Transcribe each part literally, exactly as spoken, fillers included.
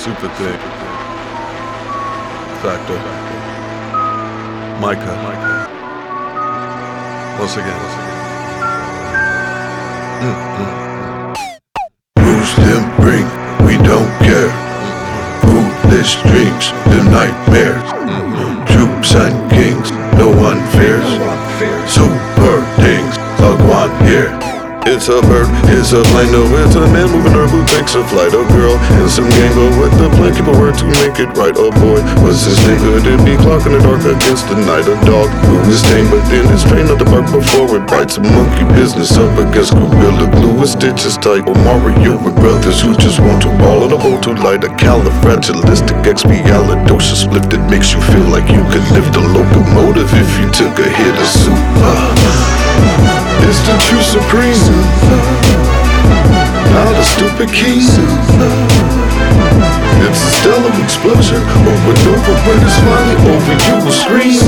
Super thick. Factor. Micah. Once again. Mm-hmm. Rules them bring, we don't care. Foolish dreams, the nightmares. Mm-hmm. Troops and kings, no one fears. Super things, a one here. It's a bird, it's a plane, no, it's a man moving her who takes a flight. A girl in some gang, go with the plan, keep a word to make it right. Oh boy, what's his name? Could it be Clark in the dark against the night? A dog who is tame, but then it's trained not to bark before it bites. A monkey business up against Gorilla Glue, a stitch is tight. Or Mario with brothers who just want to ball in a hole too light. A califragilistic expialidocious split that makes you feel like you could lift a locomotive if you took a hit of super. It's the true supreme, not a stupid key. It's a stellar explosion, over and over when it's finally over you will scream.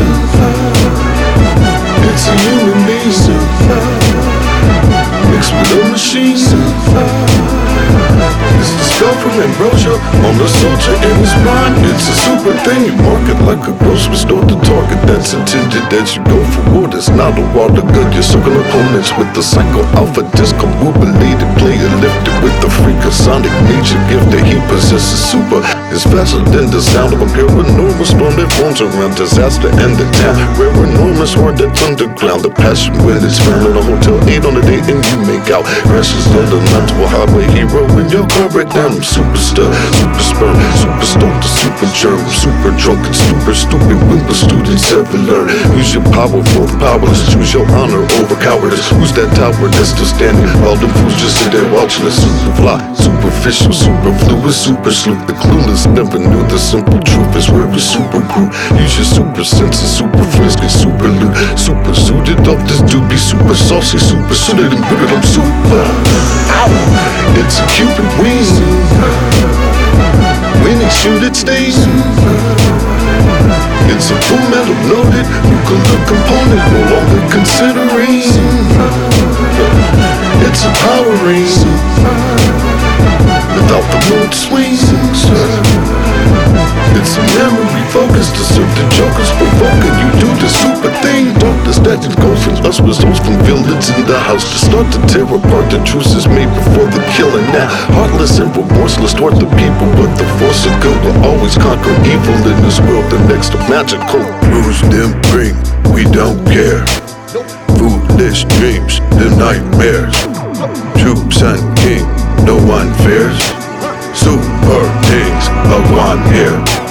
It's a human being, mixed with a machine. It's the spell from ambrosia on the soldier in his mind. It's a super thing, you mark it like a grocery store. The target that's intended that you go for war. It's not a water gun, you're circling opponents with the psycho alpha discombobulated player lifted with the freakasonic nature gift that he possesses. Super is faster than the sound of a paranormal storm that forms around disaster and the town. Rare enormous word that's underground. The passion when it's found on a hotel eight on a date and you make out. Crashes on the line to a highway hero in your car right now. I'm superstar, super sperm, super stoned, super germ, super drunk and super stupid when the students ever learn. Use your power for the powerless, choose your honor over cowardice. Who's that tower that's still standing? All them fools just sit there watching us super fly, superficial, super fluid, super sleuth. The clueless never knew the simple truth is where we super grew. Use your super senses, super frisky, super loot, super suited off this doobie, super saucy, super suited and good. I'm super. Ow! It's a cupid wing. When it shoot it stays. It's a full metal loaded nuclear component, no longer considering. It's a power ring without the mood swings. It's a memory focus to serve the jokers provoking. You do the super thing. Darkness that goes from us results from villains in the house to start to tear apart the truth is made before the killing. Now heartless and remorseless toward the people, but the force of good will always conquer evil in this world. The next to magical Rules them bring, we don't care. Foolish dreams, the nightmares. Troops and king, no one fears. Super things, a one here.